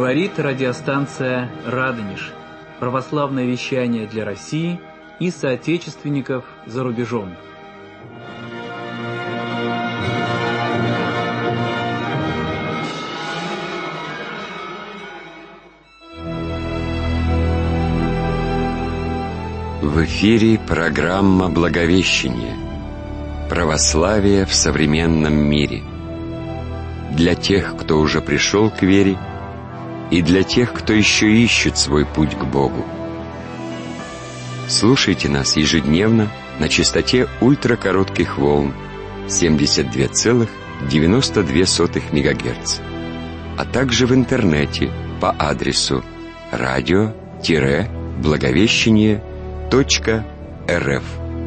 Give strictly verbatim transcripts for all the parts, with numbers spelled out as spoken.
Говорит радиостанция «Радонеж». Православное вещание для России и соотечественников за рубежом. В эфире программа «Благовещение. Православие в современном мире». Для тех, кто уже пришел к вере, и для тех, кто еще ищет свой путь к Богу. Слушайте нас ежедневно на частоте ультракоротких волн семьдесят два целых девяносто две сотых мегагерца, а также в интернете по адресу радио-благовещение точка рф.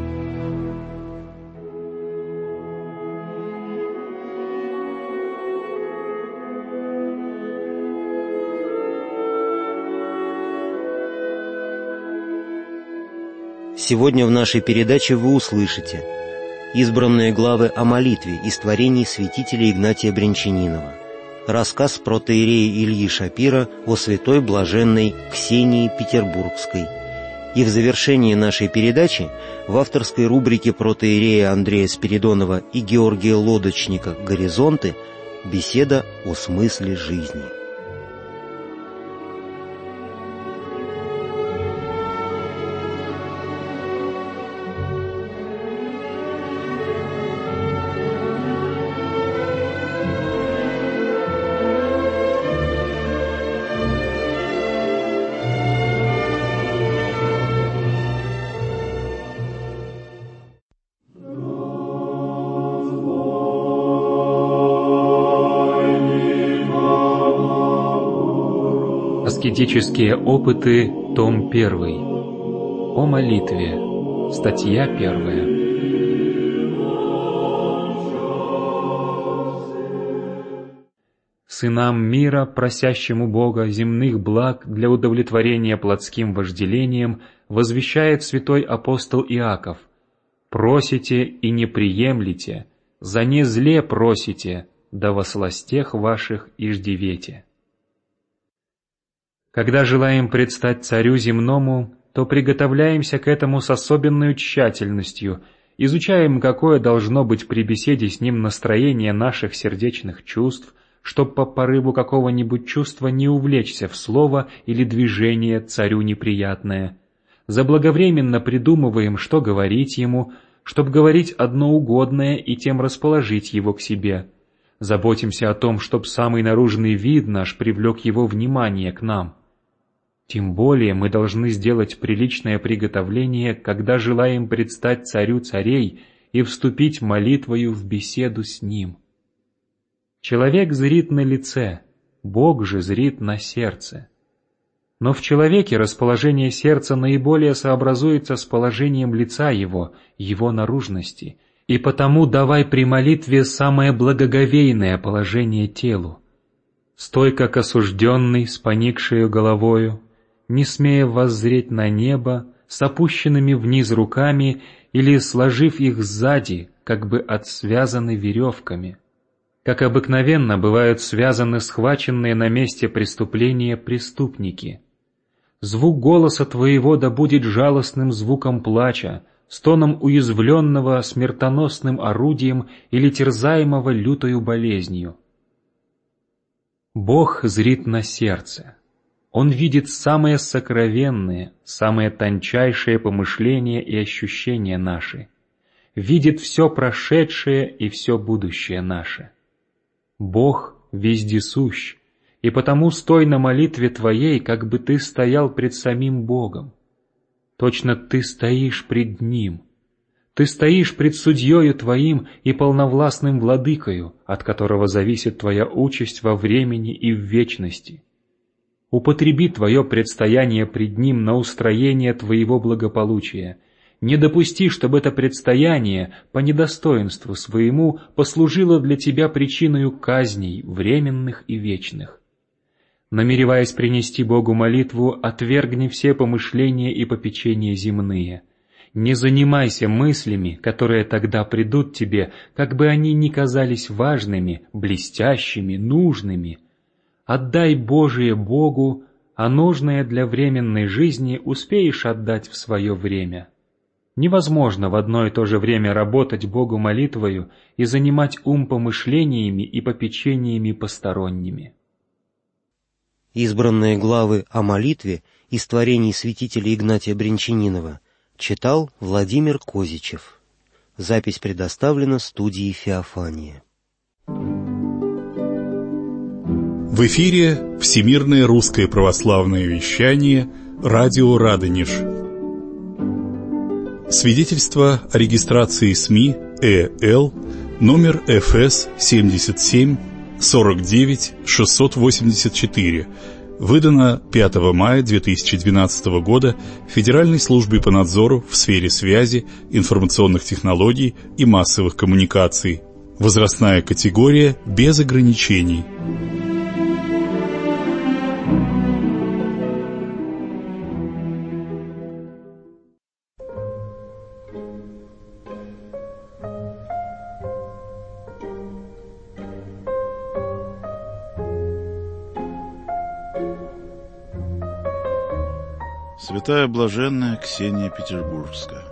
Сегодня в нашей передаче вы услышите избранные главы о молитве из творений святителя Игнатия Брянчанинова, рассказ протоиерея Ильи Шапира о святой блаженной Ксении Петербургской, и в завершении нашей передачи в авторской рубрике протоиерея Андрея Спиридонова и Георгия Лодочника «Горизонты» беседа о смысле жизни. Аскетические опыты, том первый. О молитве. Статья первая. Сынам мира, просящим у Бога земных благ для удовлетворения плотским вожделением, возвещает святой апостол Иаков: «Просите и не приемлете, за не зле просите, да во сластях ваших иждивете». Когда желаем предстать царю земному, то приготовляемся к этому с особенной тщательностью, изучаем, какое должно быть при беседе с ним настроение наших сердечных чувств, чтоб по порыву какого-нибудь чувства не увлечься в слово или движение царю неприятное. Заблаговременно придумываем, что говорить ему, чтоб говорить одно угодное и тем расположить его к себе. Заботимся о том, чтоб самый наружный вид наш привлек его внимание к нам. Тем более мы должны сделать приличное приготовление, когда желаем предстать царю царей и вступить молитвою в беседу с ним. Человек зрит на лице, Бог же зрит на сердце. Но в человеке расположение сердца наиболее сообразуется с положением лица его, его наружности, и потому давай при молитве самое благоговейное положение телу. Стой, как осужденный, с поникшею головою, не смея воззреть на небо, с опущенными вниз руками или сложив их сзади, как бы отсвязаны веревками. Как обыкновенно бывают связаны схваченные на месте преступления преступники. Звук голоса твоего да будет жалостным звуком плача, стоном уязвленного смертоносным орудием или терзаемого лютою болезнью. Бог зрит на сердце. Он видит самые сокровенные, самые тончайшие помышления и ощущения наши, видит все прошедшее и все будущее наше. Бог вездесущ, и потому стой на молитве твоей, как бы ты стоял пред самим Богом. Точно ты стоишь пред Ним. Ты стоишь пред судьею твоим и полновластным владыкою, от которого зависит твоя участь во времени и в вечности. Употреби твое предстояние пред Ним на устроение твоего благополучия. Не допусти, чтобы это предстояние по недостоинству своему послужило для тебя причиною казней временных и вечных. Намереваясь принести Богу молитву, отвергни все помышления и попечения земные. Не занимайся мыслями, которые тогда придут тебе, как бы они ни казались важными, блестящими, нужными. Отдай Божие Богу, а нужное для временной жизни успеешь отдать в свое время. Невозможно в одно и то же время работать Богу молитвою и занимать ум помышлениями и попечениями посторонними. Избранные главы о молитве из творений святителя Игнатия Брянчанинова читал Владимир Козичев. Запись предоставлена студией «Феофания». В эфире Всемирное русское православное вещание «Радио Радонеж». Свидетельство о регистрации СМИ ЭЛ номер эф эс семьдесят семь сорок девять шестьсот восемьдесят четыре, выдано пятого мая две тысячи двенадцатого года Федеральной службе по надзору в сфере связи, информационных технологий и массовых коммуникаций. Возрастная категория без ограничений. Святая Блаженная Ксения Петербургская.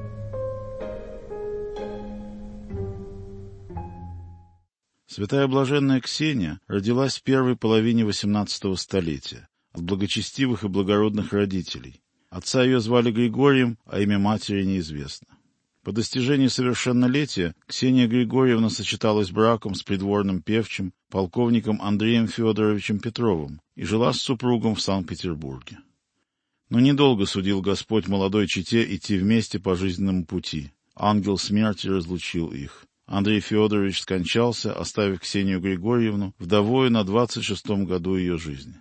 Святая Блаженная Ксения родилась в первой половине восемнадцатого столетия от благочестивых и благородных родителей. Отца ее звали Григорием, а имя матери неизвестно. По достижении совершеннолетия Ксения Григорьевна сочеталась браком с придворным певчим, полковником Андреем Федоровичем Петровым, и жила с супругом в Санкт-Петербурге. Но недолго судил Господь молодой чете идти вместе по жизненному пути. Ангел смерти разлучил их. Андрей Федорович скончался, оставив Ксению Григорьевну вдовою на двадцать шестом году ее жизни.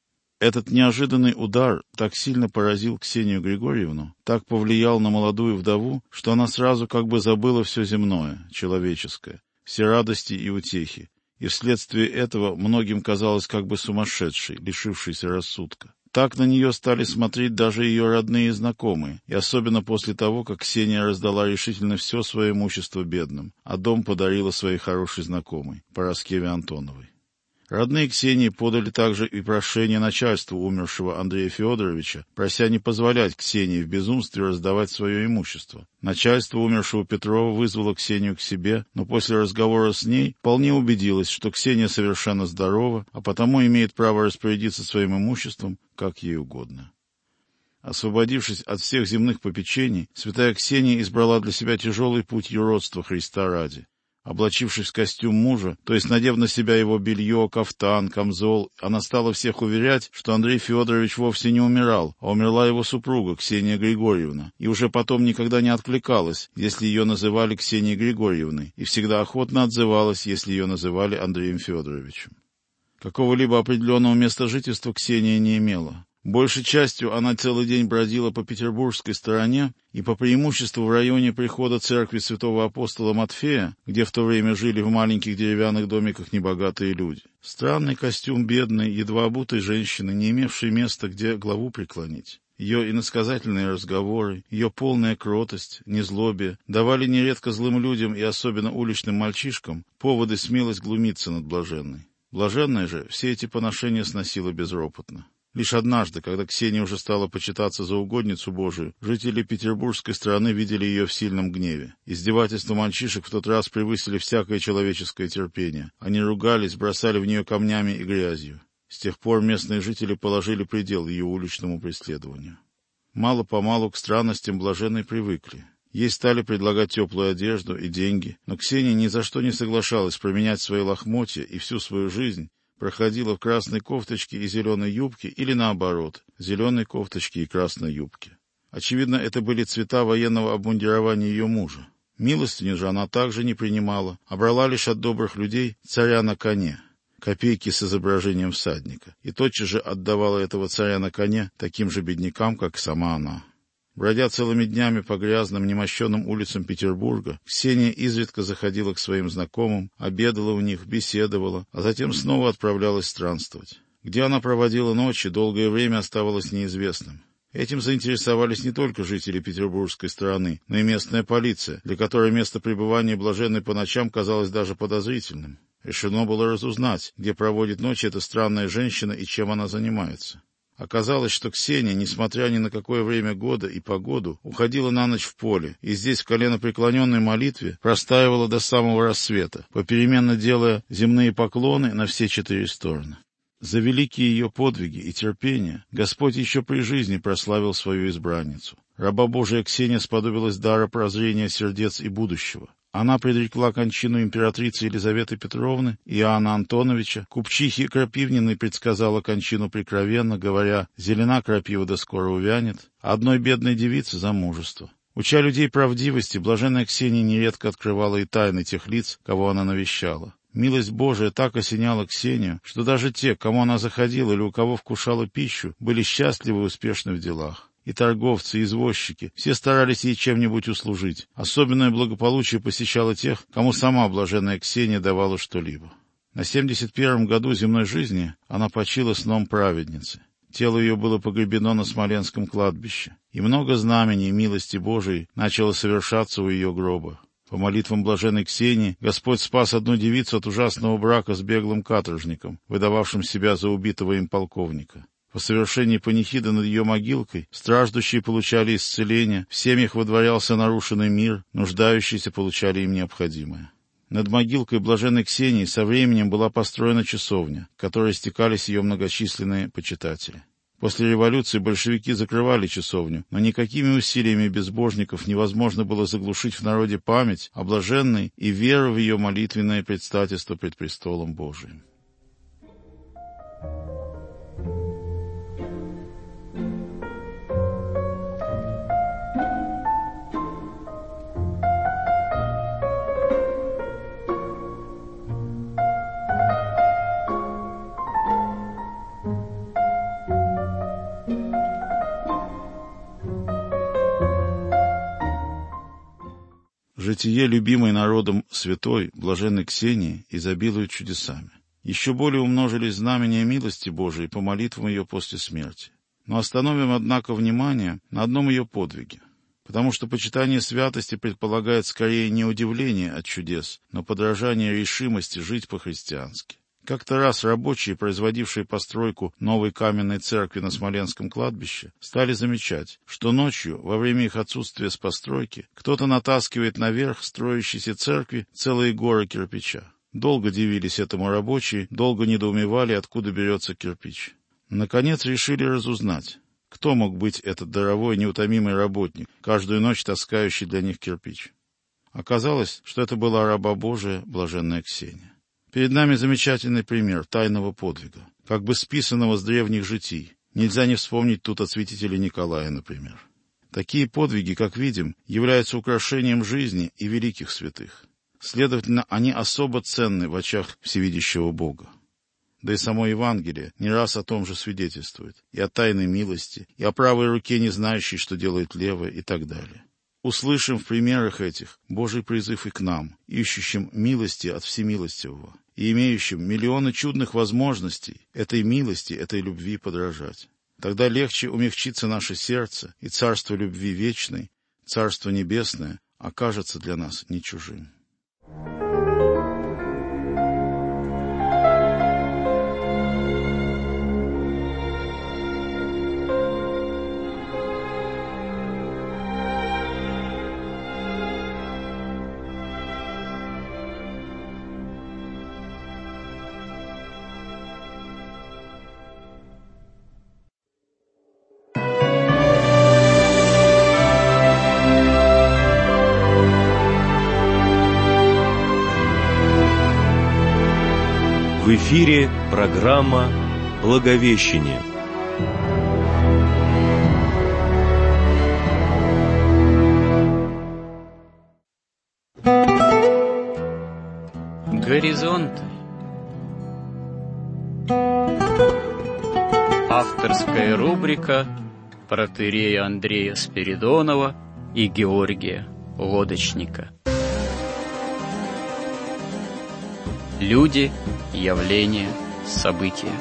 Этот неожиданный удар так сильно поразил Ксению Григорьевну, так повлиял на молодую вдову, что она сразу как бы забыла все земное, человеческое, все радости и утехи, и вследствие этого многим казалось как бы сумасшедшей, лишившейся рассудка. Так на нее стали смотреть даже ее родные и знакомые, и особенно после того, как Ксения раздала решительно все свое имущество бедным, а дом подарила своей хорошей знакомой, Параскеве Антоновой. Родные Ксении подали также и прошение начальству умершего Андрея Федоровича, прося не позволять Ксении в безумстве раздавать свое имущество. Начальство умершего Петрова вызвало Ксению к себе, но после разговора с ней вполне убедилось, что Ксения совершенно здорова, а потому имеет право распорядиться своим имуществом, как ей угодно. Освободившись от всех земных попечений, святая Ксения избрала для себя тяжелый путь юродства Христа ради. Облачившись в костюм мужа, то есть надев на себя его белье, кафтан, камзол, она стала всех уверять, что Андрей Федорович вовсе не умирал, а умерла его супруга Ксения Григорьевна, и уже потом никогда не откликалась, если ее называли Ксенией Григорьевной, и всегда охотно отзывалась, если ее называли Андреем Федоровичем. Какого-либо определенного места жительства Ксения не имела. Большей частью она целый день бродила по петербургской стороне и по преимуществу в районе прихода церкви святого апостола Матфея, где в то время жили в маленьких деревянных домиках небогатые люди. Странный костюм бедной, едва обутой женщины, не имевшей места, где главу преклонить. Ее иносказательные разговоры, ее полная кротость, незлобие давали нередко злым людям и особенно уличным мальчишкам поводы смелость глумиться над блаженной. Блаженная же все эти поношения сносила безропотно. Лишь однажды, когда Ксения уже стала почитаться за угодницу Божию, жители петербургской стороны видели ее в сильном гневе. Издевательства мальчишек в тот раз превысили всякое человеческое терпение. Они ругались, бросали в нее камнями и грязью. С тех пор местные жители положили предел ее уличному преследованию. Мало-помалу к странностям блаженной привыкли. Ей стали предлагать теплую одежду и деньги, но Ксения ни за что не соглашалась променять свои лохмотья и всю свою жизнь проходила в красной кофточке и зеленой юбке или наоборот, зеленой кофточке и красной юбке. Очевидно, это были цвета военного обмундирования ее мужа. Милостыню же она также не принимала, а брала лишь от добрых людей царя на коне, копейки с изображением всадника, и тотчас же отдавала этого царя на коне таким же беднякам, как и сама она. Бродя целыми днями по грязным, немощенным улицам Петербурга, Ксения изредка заходила к своим знакомым, обедала у них, беседовала, а затем снова отправлялась странствовать. Где она проводила ночи, долгое время оставалось неизвестным. Этим заинтересовались не только жители петербургской стороны, но и местная полиция, для которой место пребывания блаженной по ночам казалось даже подозрительным. решено было разузнать, где проводит ночь эта странная женщина и чем она занимается. Оказалось, что Ксения, несмотря ни на какое время года и погоду, уходила на ночь в поле, и здесь в коленопреклоненной молитве простаивала до самого рассвета, попеременно делая земные поклоны на все четыре стороны. За великие ее подвиги и терпение Господь еще при жизни прославил свою избранницу. Раба Божия Ксения сподобилась дара прозрения сердец и будущего. Она предрекла кончину императрицы Елизаветы Петровны и Иоанна Антоновича, купчихи Крапивниной предсказала кончину прикровенно, говоря: «Зелена крапива да скоро увянет», а одной бедной девице замужество. Уча людей правдивости, блаженная Ксения нередко открывала и тайны тех лиц, кого она навещала. Милость Божия так осеняла Ксению, что даже те, к кому она заходила или у кого вкушала пищу, были счастливы и успешны в делах. И торговцы, и извозчики, все старались ей чем-нибудь услужить. Особенное благополучие посещало тех, кому сама блаженная Ксения давала что-либо. На семьдесят первом году земной жизни она почила сном праведницы. Тело ее было погребено на Смоленском кладбище, и много знамений милости Божией начало совершаться у ее гроба. По молитвам блаженной Ксении Господь спас одну девицу от ужасного брака с беглым каторжником, выдававшим себя за убитого им полковника. По совершении панихиды над ее могилкой страждущие получали исцеление, в семьях водворялся нарушенный мир, нуждающиеся получали им необходимое. Над могилкой блаженной Ксении со временем была построена часовня, к которой стекались ее многочисленные почитатели. После революции большевики закрывали часовню, но никакими усилиями безбожников невозможно было заглушить в народе память о блаженной и веру в ее молитвенное предстательство пред престолом Божиим. Житие любимой народом святой, блаженной Ксении, изобилует чудесами. Еще более умножились знамения милости Божией по молитвам ее после смерти. Но остановим, однако, внимание на одном ее подвиге, потому что почитание святости предполагает скорее не удивление от чудес, но подражание решимости жить по-христиански. Как-то раз рабочие, производившие постройку новой каменной церкви на Смоленском кладбище, стали замечать, что ночью, во время их отсутствия с постройки, кто-то натаскивает наверх строящейся церкви целые горы кирпича. Долго дивились этому рабочие, долго недоумевали, откуда берется кирпич. Наконец решили разузнать, кто мог быть этот даровой, неутомимый работник, каждую ночь таскающий для них кирпич. Оказалось, что это была раба Божия, блаженная Ксения. Перед нами замечательный пример тайного подвига, как бы списанного с древних житий. Нельзя не вспомнить тут о святителе Николае, например. Такие подвиги, как видим, являются украшением жизни и великих святых. Следовательно, они особо ценны в очах всевидящего Бога. Да и само Евангелие не раз о том же свидетельствует, и о тайной милости, и о правой руке, не знающей, что делает левая, и так далее. Услышим в примерах этих Божий призыв и к нам, ищущим милости от Всемилостивого, и имеющим миллионы чудных возможностей этой милости, этой любви подражать. Тогда легче умягчится наше сердце, и царство любви вечной, царство небесное, окажется для нас не чужим. В эфире программа «Благовещение». Горизонты. Авторская рубрика протоиерея Андрея Спиридонова и Георгия Лодочника. Люди, явления, события.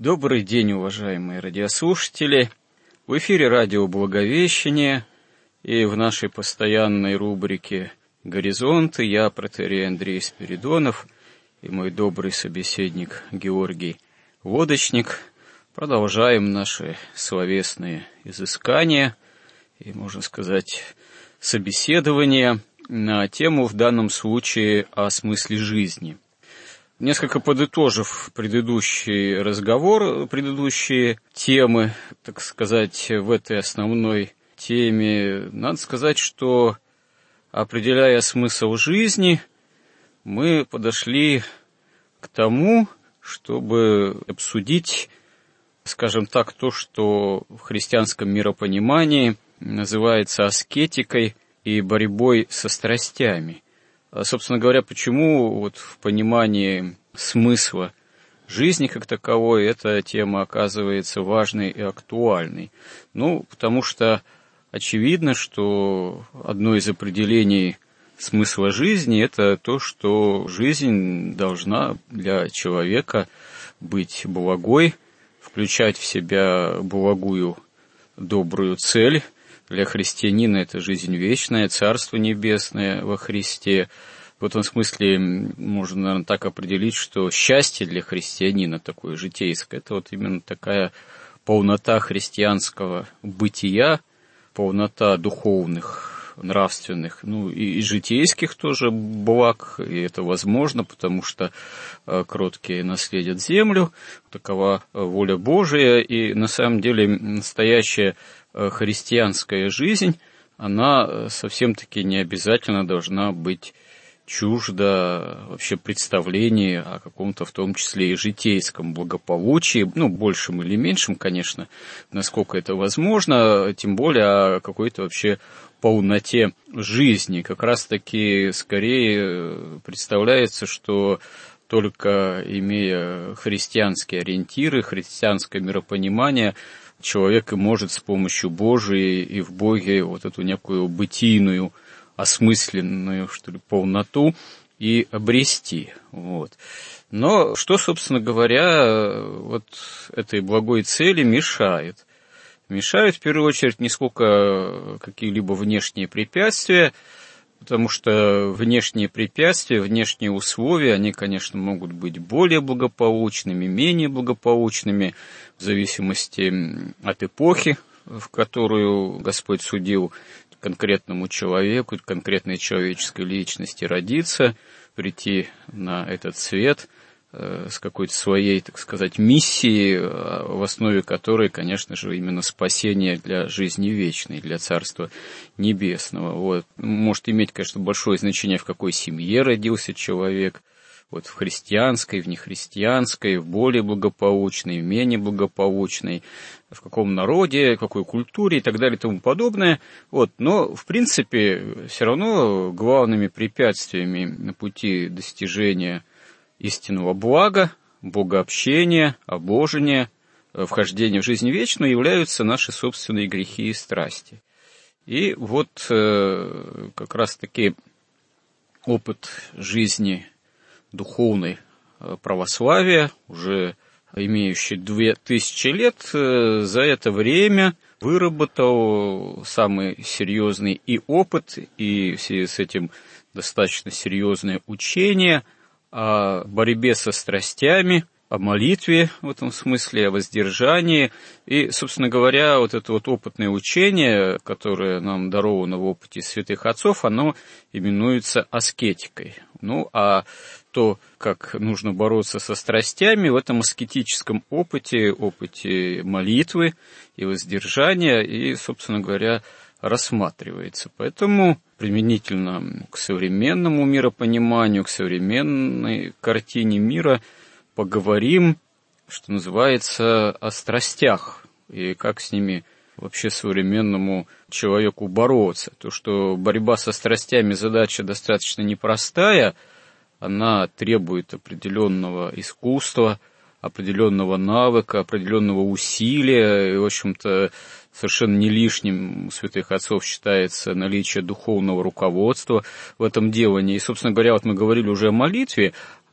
Добрый день, уважаемые радиослушатели! В эфире радио «Благовещение», и в нашей постоянной рубрике «Горизонты» я, протоиерей Андрей Спиридонов, и мой добрый собеседник Георгий Лодочник продолжаем наши словесные изыскания и, можно сказать, собеседования на тему, в данном случае, о смысле жизни. Несколько подытожив предыдущий разговор, предыдущие темы, так сказать, в этой основной теме, надо сказать, что, определяя смысл жизни, мы подошли к тому, чтобы обсудить, скажем так, то, что в христианском миропонимании называется аскетикой и борьбой со страстями. Собственно говоря, почему вот в понимании смысла жизни как таковой эта тема оказывается важной и актуальной? Ну, потому что очевидно, что одно из определений смысла жизни – это то, что жизнь должна для человека быть благой, включать в себя благую, добрую цель. Для христианина это жизнь вечная, Царство Небесное во Христе. В этом смысле можно, наверное, так определить, что счастье для христианина такое житейское – это вот именно такая полнота христианского бытия, полнота духовных, нравственных, ну и, и житейских тоже благ, и это возможно, потому что э, кроткие наследят землю, такова воля Божия, и на самом деле настоящая христианская жизнь, она совсем-таки не обязательно должна быть чужда вообще представления о каком-то, в том числе и житейском благополучии, ну, большем или меньшем, конечно, насколько это возможно, тем более о какой-то вообще полноте жизни. Как раз-таки скорее представляется, что только имея христианские ориентиры, христианское миропонимание, человек и может с помощью Божией и в Боге вот эту некую бытийную, осмысленную, что ли, полноту и обрести. Вот. Но что, собственно говоря, вот этой благой цели мешает? Мешают, в первую очередь, не сколько какие-либо внешние препятствия, потому что внешние препятствия, внешние условия, они, конечно, могут быть более благополучными, менее благополучными, в зависимости от эпохи, в которую Господь судил конкретному человеку, конкретной человеческой личности родиться, прийти на этот свет э, с какой-то своей, так сказать, миссией, в основе которой, конечно же, именно спасение для жизни вечной, для Царства Небесного. Вот. Может иметь, конечно, большое значение, в какой семье родился человек, вот в христианской, в нехристианской, в более благополучной, в менее благополучной, в каком народе, в какой культуре и так далее и тому подобное. Вот. Но, в принципе, все равно главными препятствиями на пути достижения истинного блага, богообщения, обожения, вхождения в жизнь вечную являются наши собственные грехи и страсти. И вот э, как раз-таки опыт жизни духовной православия, уже имеющий две тысячи лет, за это время выработал самый серьезный и опыт, и в связи с этим достаточно серьезное учение о борьбе со страстями, о молитве в этом смысле, о воздержании. И, собственно говоря, вот это вот опытное учение, которое нам даровано в опыте святых отцов, оно именуется аскетикой. Ну, а то, как нужно бороться со страстями, в этом аскетическом опыте, опыте молитвы и воздержания, и, собственно говоря, рассматривается. Поэтому применительно к современному миропониманию, к современной картине мира поговорим, что называется, о страстях и как с ними вообще современному человеку бороться. То, что борьба со страстями задача достаточно непростая, она требует определенного искусства, определенного навыка, определенного усилия, и, в общем-то, совершенно не лишним у святых отцов считается наличие духовного руководства в этом делании. И, собственно говоря, вот мы говорили уже о молитве,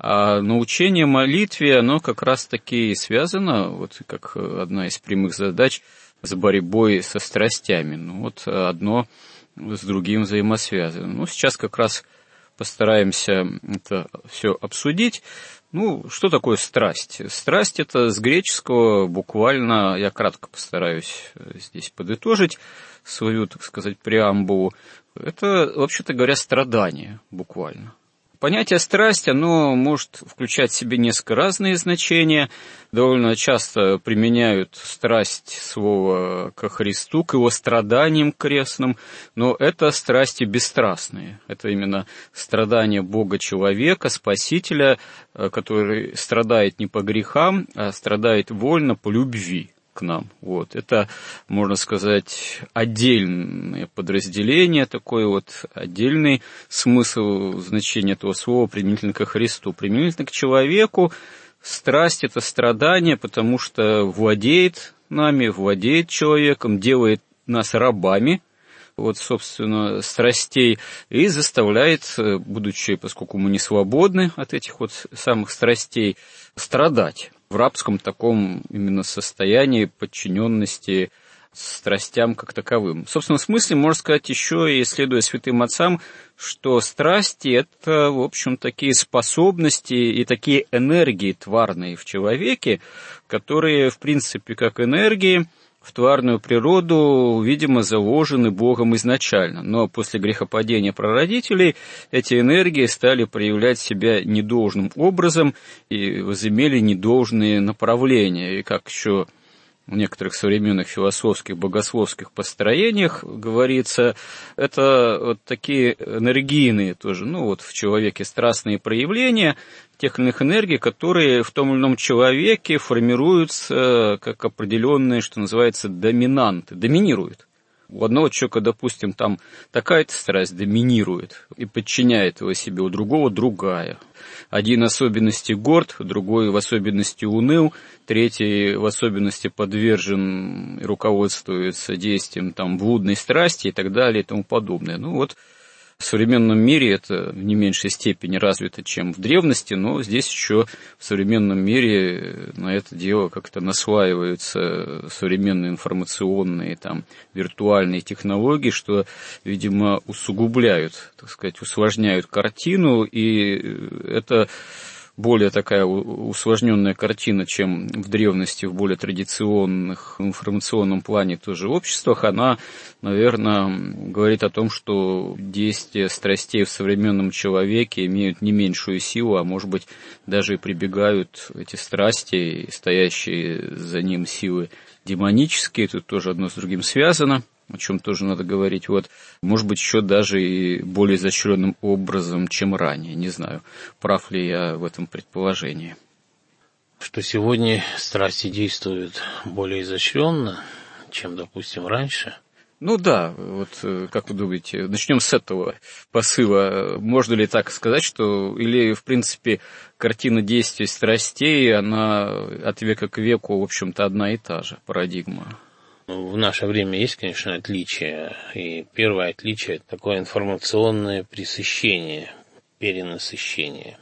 А научение молитве, оно как раз-таки и связано, вот как одна из прямых задач, с борьбой со страстями. Ну вот одно с другим взаимосвязано. Ну, сейчас как раз постараемся это все обсудить. Ну, что такое страсть? Страсть – это с греческого буквально, я кратко постараюсь здесь подытожить свою, так сказать, преамбулу. Это, вообще-то говоря, страдание буквально. Понятие страсть, оно может включать в себе несколько разные значения. Довольно часто применяют страсть слова ко Христу, к его страданиям крестным, но это страсти бесстрастные. Это именно страдание Бога-человека, Спасителя, который страдает не по грехам, а страдает вольно по любви к нам. Вот. Это, можно сказать, отдельное подразделение, такой вот отдельный смысл, значение этого слова применительно ко Христу. Применительно к человеку страсть – это страдание, потому что владеет нами, владеет человеком, делает нас рабами, вот, собственно, страстей, и заставляет, будучи, поскольку мы не свободны от этих вот самых страстей, страдать в рабском таком именно состоянии подчиненности страстям как таковым. В собственном смысле, можно сказать, еще и следуя святым отцам, что страсти – это, в общем, такие способности и такие энергии тварные в человеке, которые, в принципе, как энергии, в тварную природу, видимо, заложены Богом изначально. Но после грехопадения прародителей эти энергии стали проявлять себя недолжным образом и возымели недолжные направления. И как еще в некоторых современных философских, богословских построениях говорится, это вот такие энергийные тоже, ну вот в человеке страстные проявления тех или иных энергий, которые в том или ином человеке формируются как определенные, что называется, доминанты, доминируют. У одного человека, допустим, там такая-то страсть доминирует и подчиняет его себе, у другого другая. Один в особенности горд, другой в особенности уныл, третий в особенности подвержен и руководствуется действием там, блудной страсти и так далее и тому подобное. Ну вот в современном мире это в не меньшей степени развито, чем в древности, но здесь еще в современном мире на это дело как-то наслаиваются современные информационные, там, виртуальные технологии, что, видимо, усугубляют, так сказать, усложняют картину, и это более такая усложненная картина, чем в древности, в более традиционных информационном плане тоже обществах, она, наверное, говорит о том, что действия страстей в современном человеке имеют не меньшую силу, а может быть даже и прибегают эти страсти, стоящие за ним силы демонические, тут тоже одно с другим связано, о чем тоже надо говорить, вот, может быть, еще даже и более изощренным образом, чем ранее. Не знаю, прав ли я в этом предположении. Что сегодня страсти действуют более изощренно, чем, допустим, раньше? Ну да, вот как вы думаете, начнем с этого посыла. Можно ли так сказать, что, или, в принципе, картина действий страстей, она от века к веку, в общем-то, одна и та же, парадигма? В наше время есть, конечно, отличия. И первое отличие – это такое информационное пресыщение, перенасыщение.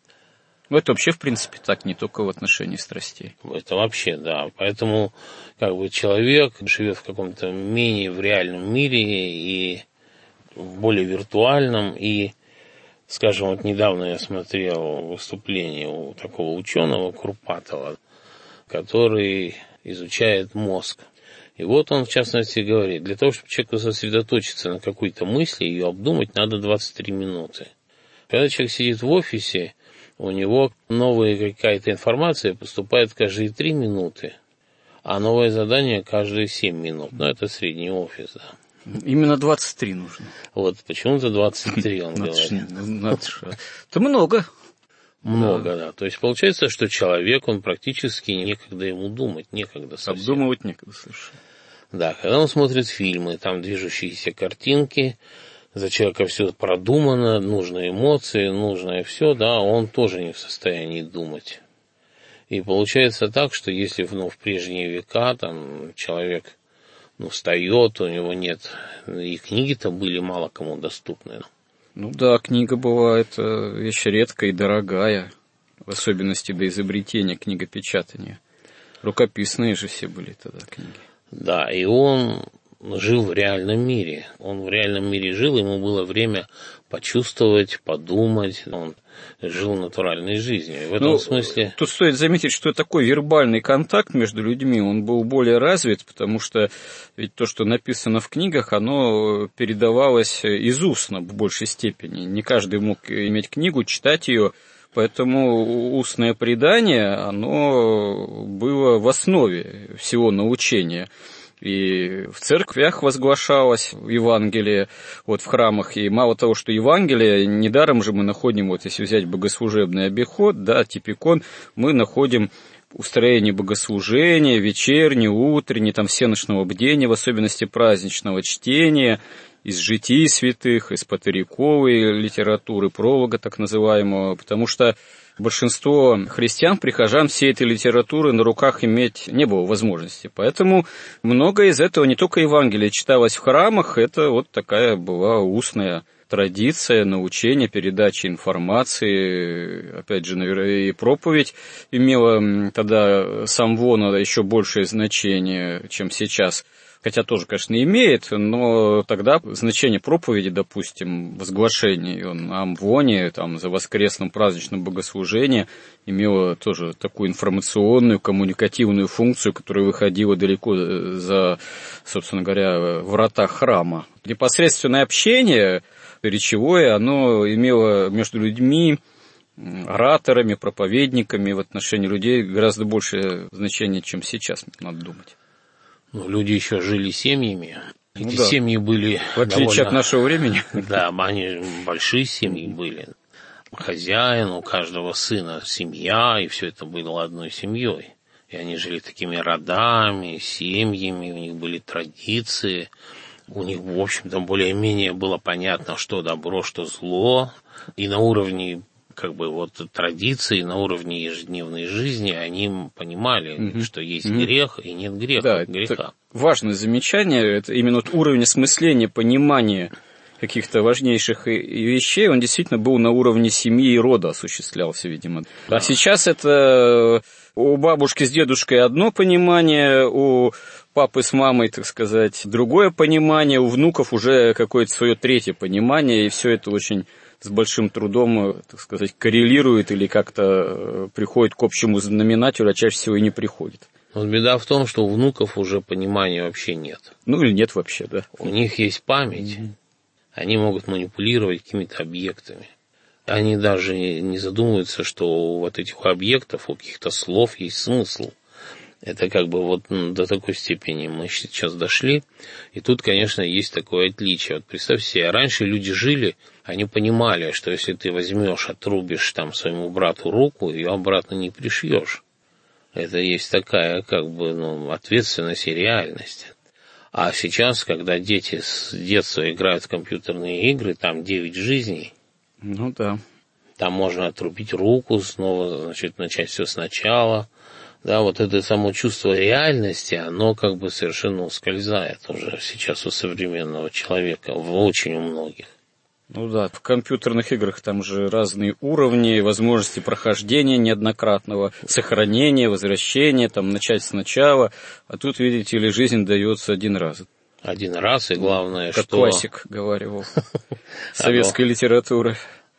Ну, это вообще, в принципе, так, не только в отношении страстей. Это вообще, да. Поэтому, как бы, человек живет в каком-то менее в реальном мире и в более виртуальном. И, скажем, вот недавно я смотрел выступление у такого ученого Курпатова, который изучает мозг. И вот он, в частности, говорит, для того, чтобы человеку сосредоточиться на какой-то мысли, ее обдумать, надо двадцать три минуты. Когда человек сидит в офисе, у него новая какая-то информация поступает каждые три минуты, а новое задание каждые семь минут. Ну, это средний офис, да. Именно двадцать три нужно. Вот, почему-то двадцать три, он говорит. Это много. Много, да. да. То есть получается, что человек, он практически некогда ему думать, некогда совсем. Обдумывать некогда совершенно. Да, когда он смотрит фильмы, там движущиеся картинки, за человека все продумано, нужны эмоции, нужное все, да, он тоже не в состоянии думать. И получается так, что если ну, в прежние века там человек ну, встает, у него нет, и книги-то были мало кому доступны. Ну да, книга бывает вещь редкая и дорогая. в особенности до изобретения книгопечатания. Рукописные же все были тогда книги. Да, и он жил в реальном мире. Он в реальном мире жил, ему было время почувствовать, подумать. Он жил натуральной жизнью. И в этом ну, смысле... Тут стоит заметить, что такой вербальный контакт между людьми, он был более развит, потому что ведь то, что написано в книгах, оно передавалось из устно в большей степени. Не каждый мог иметь книгу, читать ее. Поэтому устное предание, оно было в основе всего научения. И в церквях возглашалось Евангелие, вот в храмах. И мало того, что Евангелие, недаром же мы находим, вот если взять богослужебный обиход, да, типикон, мы находим устроение богослужения, вечернее, утреннее, там всеночного бдения, в особенности праздничного чтения, из житий святых, из патериковой литературы, пролога так называемого, потому что большинство христиан, прихожан, всей этой литературы на руках иметь не было возможности. Поэтому многое из этого, не только Евангелие, читалось в храмах, это вот такая была устная традиция, научение, передача информации, опять же, наверное, и проповедь имела тогда самвона еще большее значение, чем сейчас. Хотя тоже, конечно, имеет, но тогда значение проповеди, допустим, возглашение на амвоне, там, за воскресным праздничным богослужением, имело тоже такую информационную, коммуникативную функцию, которая выходила далеко за, собственно говоря, врата храма. Непосредственное общение речевое, оно имело между людьми, ораторами, проповедниками в отношении людей гораздо большее значение, чем сейчас, надо думать. Ну, люди еще жили семьями. Ну, Эти да. семьи были... В отличие довольно... от нашего времени. Да, они большие семьи были. Хозяин, у каждого сына семья, и все это было одной семьей. И они жили такими родами, семьями, у них были традиции. У них, в общем-то, более-менее было понятно, что добро, что зло. И на уровне... как бы вот традиции на уровне ежедневной жизни, они понимали, mm-hmm. что есть mm-hmm. грех и нет греха. Да, греха. Это важное замечание, это именно вот уровень осмысления, понимания каких-то важнейших вещей, он действительно был на уровне семьи и рода осуществлялся, видимо. Да. А сейчас это у бабушки с дедушкой одно понимание, у папы с мамой, так сказать, другое понимание, у внуков уже какое-то свое третье понимание, и все это очень... с большим трудом, так сказать, коррелирует или как-то приходит к общему знаменателю, а чаще всего и не приходит. Вот беда в том, что у внуков уже понимания вообще нет. Ну или нет вообще, да. У них есть память, mm-hmm. они могут манипулировать какими-то объектами. Они даже не задумываются, что у вот этих объектов, у каких-то слов есть смысл. Это как бы вот ну, до такой степени мы сейчас дошли. И тут, конечно, есть такое отличие. Вот представь себе, раньше люди жили, они понимали, что если ты возьмешь, отрубишь там своему брату руку, ее обратно не пришьешь. Это есть такая как бы ну, ответственность и реальность. А сейчас, когда дети с детства играют в компьютерные игры, там девять жизней. Ну да. Там можно отрубить руку, снова, значит, начать все сначала. Да, вот это само чувство реальности, оно как бы совершенно ускользает уже сейчас у современного человека, в очень у многих. Ну да, в компьютерных играх там же разные уровни, возможности прохождения неоднократного, сохранения, возвращения, там начать сначала, а тут, видите ли, жизнь дается один раз. Один раз, и главное, как что... Как классик говорил советской литературы.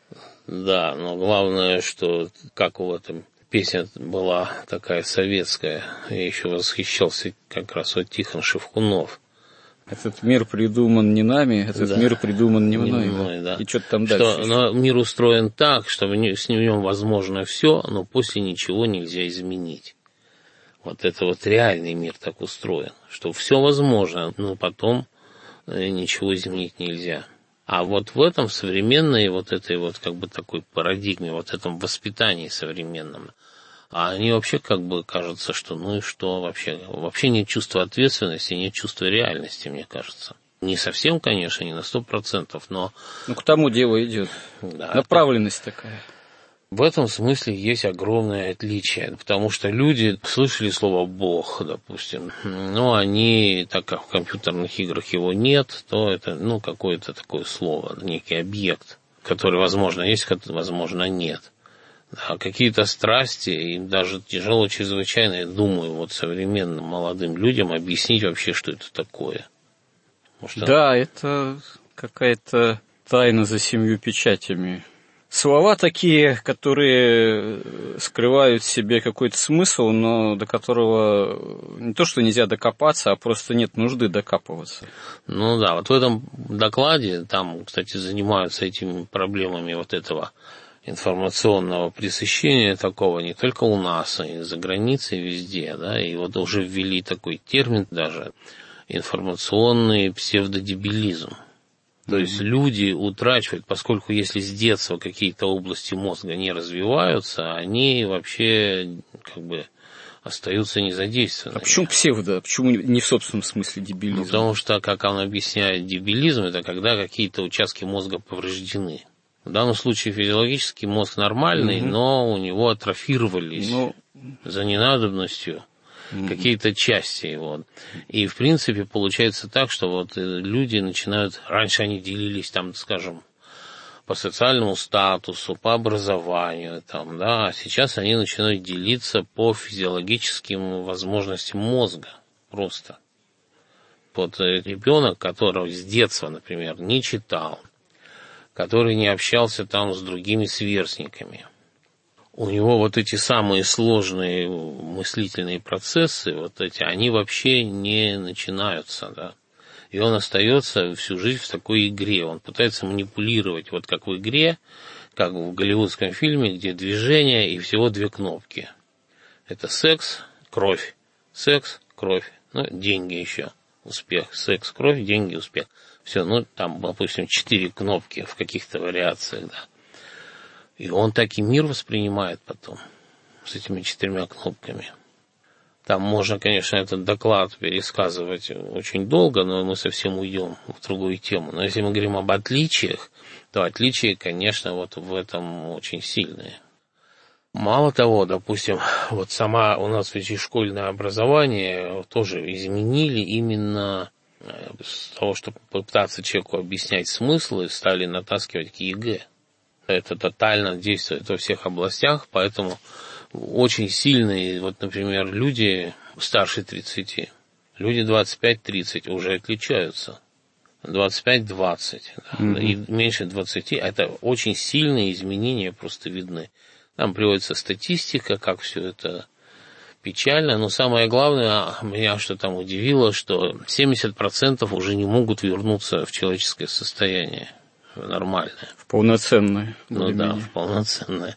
Да, но главное, что как в этом... Песня была такая советская, я еще восхищался как раз вот Тихон Шевкунов. Этот мир придуман не нами, этот да. мир придуман не мной. Не мной да. И что-то там дальше. Что, но мир устроен так, что в нем возможно все, но после ничего нельзя изменить. Вот это вот реальный мир так устроен, что все возможно, но потом ничего изменить нельзя. А вот в этом современной, вот этой вот как бы такой парадигме, вот этом воспитании современном, а они вообще как бы кажется, что ну и что вообще, вообще нет чувства ответственности, нет чувства реальности, мне кажется. Не совсем, конечно, не на сто процентов, но... Ну, к тому дело идет. Да, направленность это... такая. В этом смысле есть огромное отличие, потому что люди слышали слово «Бог», допустим, но они, так как в компьютерных играх его нет, то это, ну, какое-то такое слово, некий объект, который, возможно, есть, возможно, нет. Да, какие-то страсти, им даже тяжело чрезвычайно, я думаю, вот современным молодым людям объяснить вообще, что это такое. Может, да, это какая-то тайна за семью печатями. Слова такие, которые скрывают в себе какой-то смысл, но до которого не то, что нельзя докопаться, а просто нет нужды докапываться. Ну да, вот в этом докладе, там, кстати, занимаются этими проблемами вот этого информационного пресыщения такого не только у нас, и за границей, везде, да, и вот уже ввели такой термин даже информационный псевдодебилизм. То есть люди утрачивают, поскольку если с детства какие-то области мозга не развиваются, они вообще как бы остаются незадействованными. А почему псевдо? Почему не в собственном смысле дебилизм? Ну, потому что, как он объясняет, дебилизм – это когда какие-то участки мозга повреждены. В данном случае физиологический мозг нормальный, угу. но у него атрофировались ну... за ненадобностью какие-то части его. И, в принципе, получается так, что вот люди начинают... Раньше они делились, там, скажем, по социальному статусу, по образованию, там, да, а сейчас они начинают делиться по физиологическим возможностям мозга. Просто. Вот ребенок, который с детства, например, не читал, который не общался там с другими сверстниками, у него вот эти самые сложные мыслительные процессы, вот эти, они вообще не начинаются, да. И он остается всю жизнь в такой игре. Он пытается манипулировать, вот как в игре, как в голливудском фильме, где движение и всего две кнопки. Это секс, кровь. Секс, кровь. Ну, деньги еще. Успех. Секс, кровь, деньги, успех. Все, ну, там, допустим, четыре кнопки в каких-то вариациях, да. И он так и мир воспринимает потом, с этими четырьмя кнопками. Там можно, конечно, этот доклад пересказывать очень долго, но мы совсем уйдем в другую тему. Но если мы говорим об отличиях, то отличия, конечно, вот в этом очень сильные. Мало того, допустим, вот сама у нас ведь и школьное образование тоже изменили именно с того, чтобы попытаться человеку объяснять смыслы, стали натаскивать к ЕГЭ. Это тотально действует во всех областях, поэтому очень сильные, вот, например, люди старше тридцати, люди двадцать пять тридцать уже отличаются. двадцать пять двадцать, да, mm-hmm. и меньше двадцати, это очень сильные изменения просто видны. Там приводится статистика, как все это печально, но самое главное, меня что там удивило, что семьдесят процентов уже не могут вернуться в человеческое состояние. Нормальное. В полноценное. Ну да, в полноценное.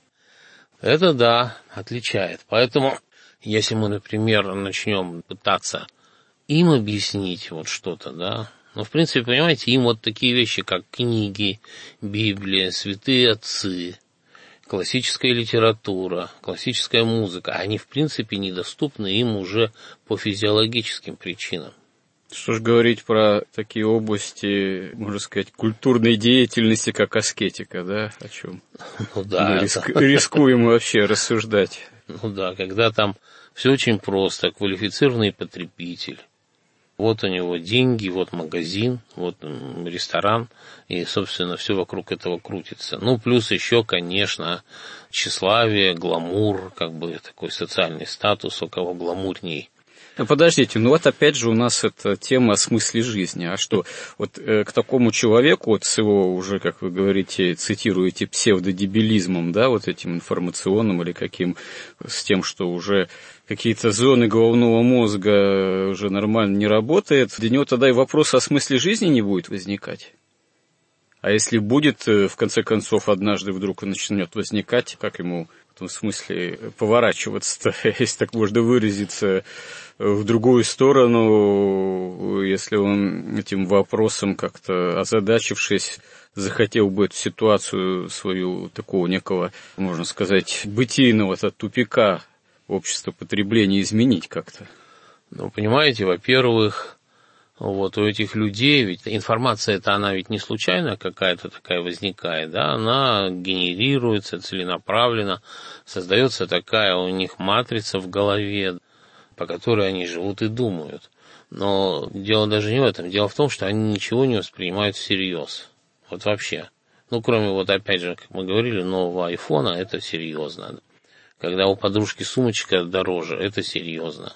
Это да, отличает. Поэтому, если мы, например, начнем пытаться им объяснить вот что-то, да, ну, в принципе, понимаете, им вот такие вещи, как книги, Библия, святые отцы, классическая литература, классическая музыка, они, в принципе, недоступны им уже по физиологическим причинам. Что ж говорить про такие области, можно сказать, культурной деятельности, как аскетика, да, о чем ну, да, мы риск... рискуем вообще рассуждать. Ну да, когда там все очень просто, квалифицированный потребитель, вот у него деньги, вот магазин, вот ресторан, и, собственно, все вокруг этого крутится. Ну, плюс еще, конечно, тщеславие, гламур, как бы такой социальный статус, у кого гламурней. Подождите, ну вот опять же у нас эта тема о смысле жизни. А что, вот э, к такому человеку, вот с его уже, как вы говорите, цитируете, псевдодебилизмом, да, вот этим информационным или каким, с тем, что уже какие-то зоны головного мозга уже нормально не работают, для него тогда и вопрос о смысле жизни не будет возникать. А если будет, в конце концов, однажды вдруг начнет возникать, как ему в этом смысле поворачиваться-то, если так можно выразиться, в другую сторону, если он этим вопросом как-то озадачившись, захотел бы эту ситуацию свою такого некого, можно сказать, бытийного-то тупика общества потребления изменить как-то? Ну, понимаете, во-первых, вот у этих людей, ведь информация-то она ведь не случайно какая-то такая возникает, да, она генерируется целенаправленно, создается такая у них матрица в голове, по которой они живут и думают. Но дело даже не в этом. Дело в том, что они ничего не воспринимают всерьез. Вот вообще. Ну, кроме вот, опять же, как мы говорили, нового айфона, это серьезно. Когда у подружки сумочка дороже, это серьезно.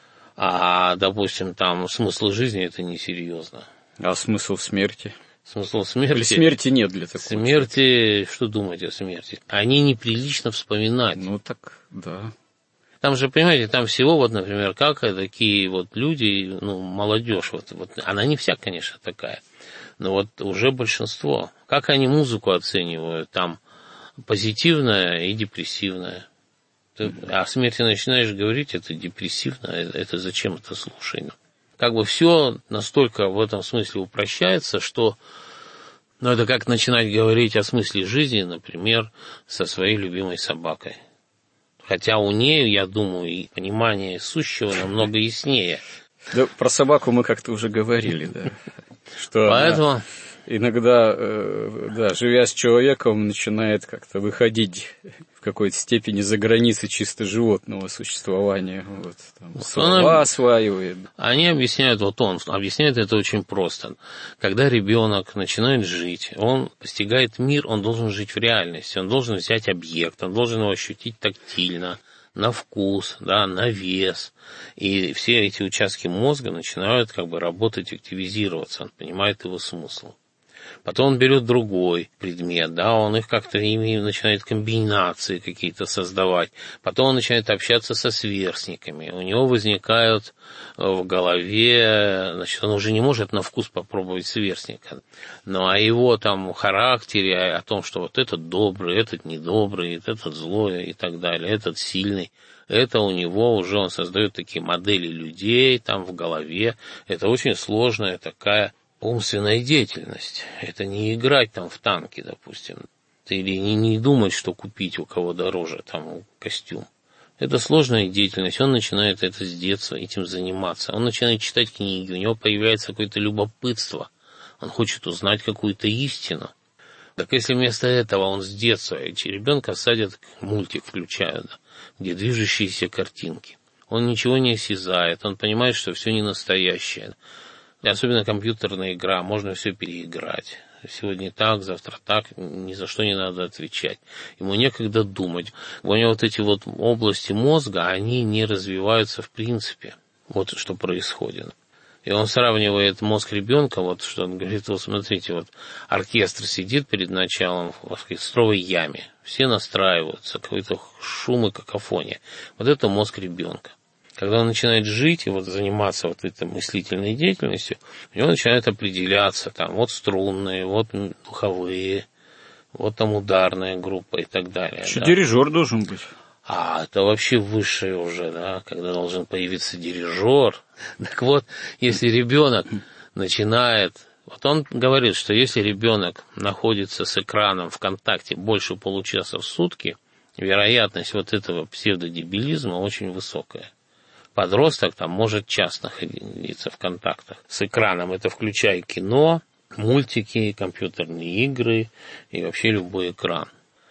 А, допустим, там смысл жизни — это несерьезно. А смысл смерти? Смысл смерти... Или смерти нет для такого? Смерти... Что думать о смерти? О ней неприлично вспоминать. Ну, так, да. Там же, понимаете, там всего, вот, например, как такие вот люди, ну, молодежь, вот, вот, она не вся, конечно, такая, но вот уже большинство. Как они музыку оценивают? Там позитивная и депрессивная. Ты о смерти начинаешь говорить, это депрессивно, это зачем это слушать? Как бы все настолько в этом смысле упрощается, что, ну, это как начинать говорить о смысле жизни, например, со своей любимой собакой. Хотя у нее, я думаю, и понимание сущего намного яснее. Да, про собаку мы как-то уже говорили, да. Что поэтому... Иногда, да, живя с человеком, начинает как-то выходить в какой-то степени за границы чисто животного существования. Вот, там, слова осваивает. Они объясняют, вот он объясняет это очень просто. Когда ребенок начинает жить, он постигает мир, он должен жить в реальности, он должен взять объект, он должен его ощутить тактильно, на вкус, да, на вес. И все эти участки мозга начинают как бы работать, активизироваться, он понимает его смысл. Потом он берет другой предмет, да, он их как-то ими начинает комбинации какие-то создавать. Потом он начинает общаться со сверстниками. У него возникают в голове, значит, он уже не может на вкус попробовать сверстника. Но о его там характере, о том, что вот этот добрый, этот недобрый, этот злой и так далее, этот сильный. Это у него уже, он создает такие модели людей там в голове. Это очень сложная такая умственная деятельность. Это не играть там в танки, допустим, или не, не думать, что купить у кого дороже там костюм. Это сложная деятельность, он начинает это с детства, этим заниматься. Он начинает читать книги, у него появляется какое-то любопытство, он хочет узнать какую-то истину. Так если вместо этого он с детства, эти ребенка садят, мультик включают, да, где движущиеся картинки, он ничего не осязает, он понимает, что все не настоящее. И особенно компьютерная игра, можно все переиграть. Сегодня так, завтра так, ни за что не надо отвечать. Ему некогда думать. У него вот эти вот области мозга, они не развиваются в принципе. Вот что происходит. И он сравнивает мозг ребенка, вот что он говорит, вот смотрите, вот оркестр сидит перед началом в оркестровой яме. Все настраиваются, какой-то шум и какофония. Вот это мозг ребенка. Когда он начинает жить и вот заниматься вот этой мыслительной деятельностью, у него начинает определяться там вот струнные, вот духовые, вот там ударная группа и так далее. Еще да. Дирижер должен быть. А, это вообще высшее уже, да, когда должен появиться дирижер. Так вот, если ребенок начинает... Вот он говорит, что если ребенок находится с экраном в контакте больше получаса в сутки, вероятность вот этого псевдодебилизма очень высокая. Подросток там может час находиться в контактах с экраном. Это включая кино, мультики, компьютерные игры и вообще любой экран.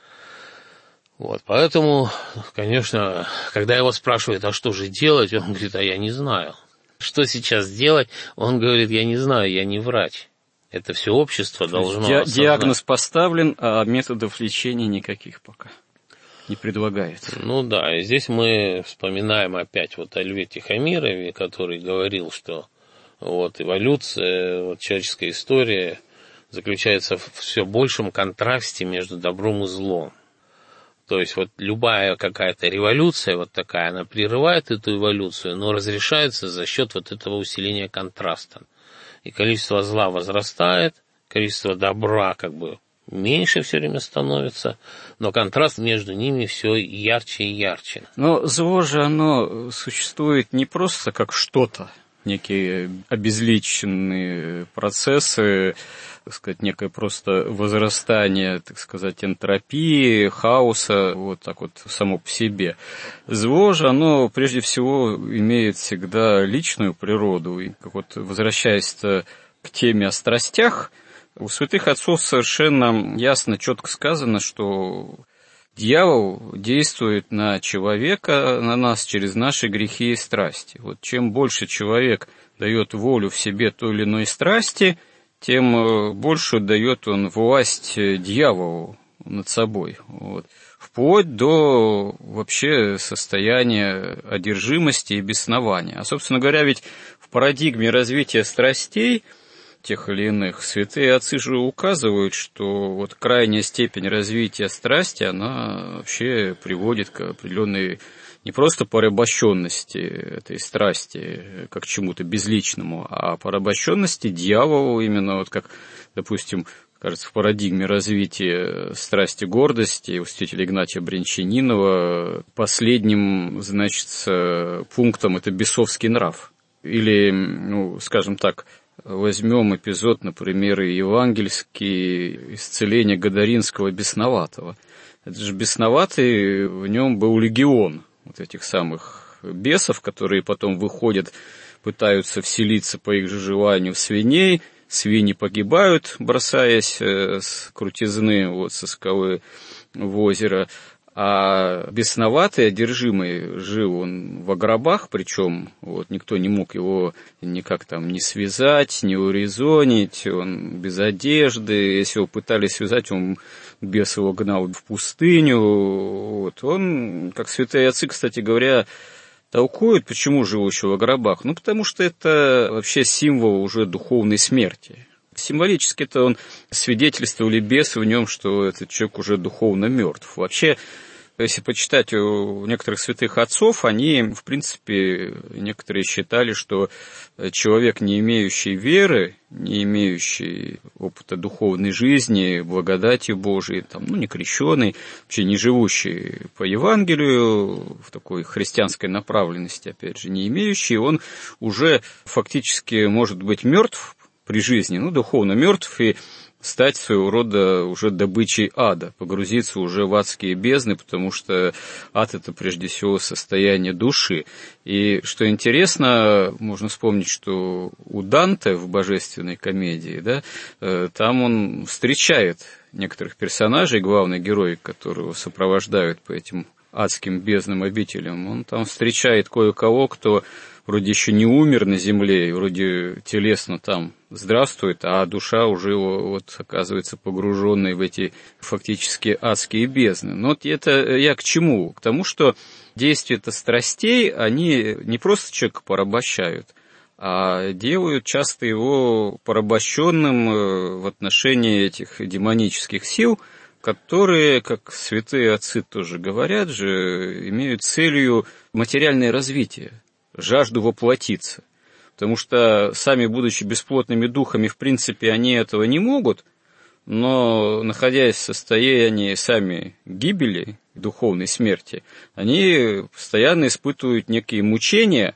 Вот, поэтому, конечно, когда его спрашивают, а что же делать, он говорит, а я не знаю. Что сейчас делать? Он говорит, я не знаю, я не врач. Это все общество должно Ди- осознать. Диагноз поставлен, а методов лечения никаких пока не предлагается. Ну да, и здесь мы вспоминаем опять вот о Льве Тихомирове, который говорил, что вот эволюция, вот человеческая история заключается в все большем контрасте между добром и злом. То есть вот любая какая-то революция вот такая, она прерывает эту эволюцию, но разрешается за счет вот этого усиления контраста. И количество зла возрастает, количество добра как бы меньше все время становится, но контраст между ними все ярче и ярче. Но зло же, оно существует не просто как что-то, некие обезличенные процессы, так сказать, некое просто возрастание, так сказать, энтропии, хаоса, вот так вот само по себе. Зло же, оно прежде всего имеет всегда личную природу, и как вот возвращаясь к теме о страстях, у святых отцов совершенно ясно, четко сказано, что дьявол действует на человека, на нас через наши грехи и страсти. Вот чем больше человек дает волю в себе той или иной страсти, тем больше дает он власть дьяволу над собой. Вот. Вплоть до вообще состояния одержимости и беснования. А, собственно говоря, ведь в парадигме развития страстей тех или иных святые отцы же указывают, что вот крайняя степень развития страсти, она вообще приводит к определенной не просто порабощенности этой страсти, как к чему-то безличному, а порабощенности дьяволу, именно вот как, допустим, кажется, в парадигме развития страсти гордости у святителя Игнатия Брянчанинова последним, значит, пунктом это бесовский нрав. Или, ну, скажем так, возьмем эпизод, например, евангельский исцеление Гадаринского бесноватого. Это же бесноватый, в нем был легион вот этих самых бесов, которые потом выходят, пытаются вселиться по их же желанию в свиней, свиньи погибают, бросаясь с крутизны, вот, со скалы в озеро, а бесноватый, одержимый, жил он в гробах, причем вот, никто не мог его никак там не связать, не урезонить, он без одежды, если его пытались связать, он бес его гнал в пустыню, вот. Он, как святые отцы, кстати говоря, толкуют, почему жил еще в гробах, ну потому что это вообще символ уже духовной смерти. Символически-то он свидетельствовал бесы в нем, что этот человек уже духовно мертв. Вообще, если почитать у некоторых святых отцов, они, в принципе, некоторые считали, что человек, не имеющий веры, не имеющий опыта духовной жизни, благодати Божией, там, ну, не крещеный, вообще не живущий по Евангелию, в такой христианской направленности, опять же, не имеющий, он уже фактически может быть мертв при жизни, ну, духовно мертв, и стать своего рода уже добычей ада, погрузиться уже в адские бездны, потому что ад – это прежде всего состояние души. И что интересно, можно вспомнить, что у Данте в «Божественной комедии», да, там он встречает некоторых персонажей, главный герой, которого сопровождают по этим адским бездным обителям, он там встречает кое-кого, кто вроде еще не умер на земле, и вроде телесно там здравствует, а душа уже вот оказывается погруженной в эти фактически адские бездны. Но вот это я к чему? К тому, что действия-то страстей, они не просто человека порабощают, а делают часто его порабощенным в отношении этих демонических сил, которые, как святые отцы тоже говорят же, имеют целью материальное развитие, жажду воплотиться. Потому что сами, будучи бесплотными духами, в принципе, они этого не могут, но, находясь в состоянии сами гибели, духовной смерти, они постоянно испытывают некие мучения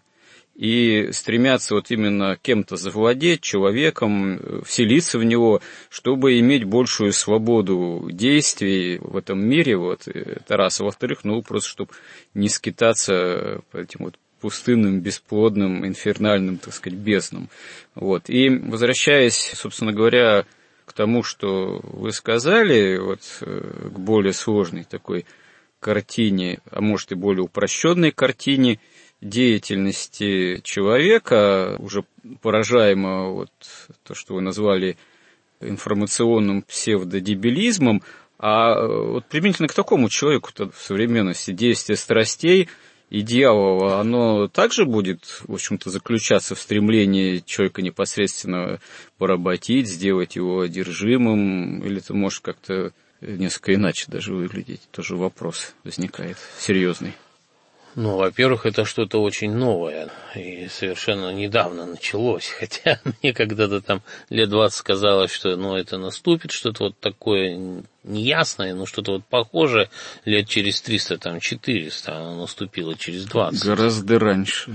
и стремятся вот именно кем-то завладеть, человеком, вселиться в него, чтобы иметь большую свободу действий в этом мире, вот, это раз. А во-вторых, ну, просто чтобы не скитаться по этим вот пустынным, бесплодным, инфернальным, так сказать, безднам. Вот. И возвращаясь, собственно говоря, к тому, что вы сказали, вот, к более сложной такой картине, а может и более упрощенной картине деятельности человека, уже поражаемого вот, то, что вы назвали информационным псевдодебилизмом, а вот применительно к такому человеку-то в современности действие страстей и дьявола, оно также будет, в общем-то, заключаться в стремлении человека непосредственно поработить, сделать его одержимым, или это может как-то несколько иначе даже выглядеть? Тоже вопрос возникает серьезный. Ну, во-первых, это что-то очень новое и совершенно недавно началось, хотя мне когда-то там лет двадцать казалось, что ну, это наступит, что-то вот такое неясное, но что-то вот похожее лет через триста, там, четыреста, оно наступило через двадцать. Гораздо раньше.